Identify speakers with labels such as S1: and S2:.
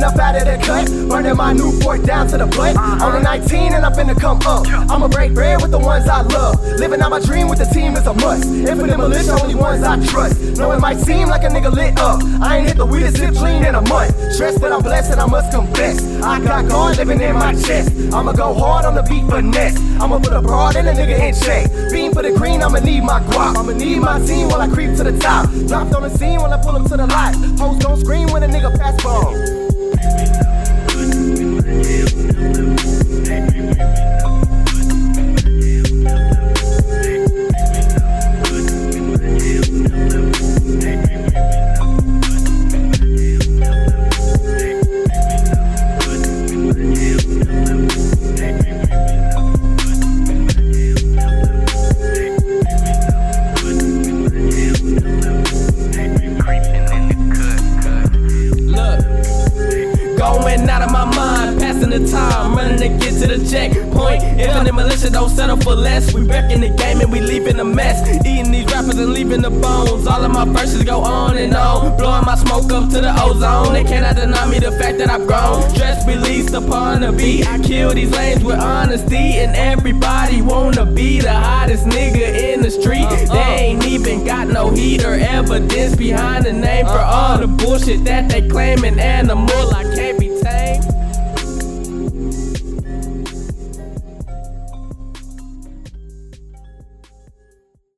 S1: Pulling up out of the cut, burning my Newport down to the butt. Only 19 and I'm finna come up. I'ma break bread with the ones I love. Living out my dream with the team is a must. Infinite militia, only ones I trust. Know it might seem like a nigga lit up. I ain't hit the weed and sip clean in a month. Stressed that I'm blessed and I must confess. I got God living in my chest. I'ma go hard on the beat finesse. I'ma put a broad and a nigga in check. Beam for the green, I'ma need my guap. I'ma need my team while I creep to the top. Dropped on the scene while I pull up to the lot. Hoes gon' scream when a nigga pass bomb. Going out of my mind, passing the time, running to get to the checkpoint. Infinite militia don't settle for less. We wrecking the game and we leaving a mess. Eating these rappers and leaving the bones. All of my verses go on and on, blowing my smoke up to the ozone. They cannot deny me the fact that I've grown. Stress released upon the beat. I kill these lanes with honesty, and everybody wanna be the hottest nigga in the street. They ain't even got no heat or evidence behind the name for all the bullshit that they claiming. Animal, I can't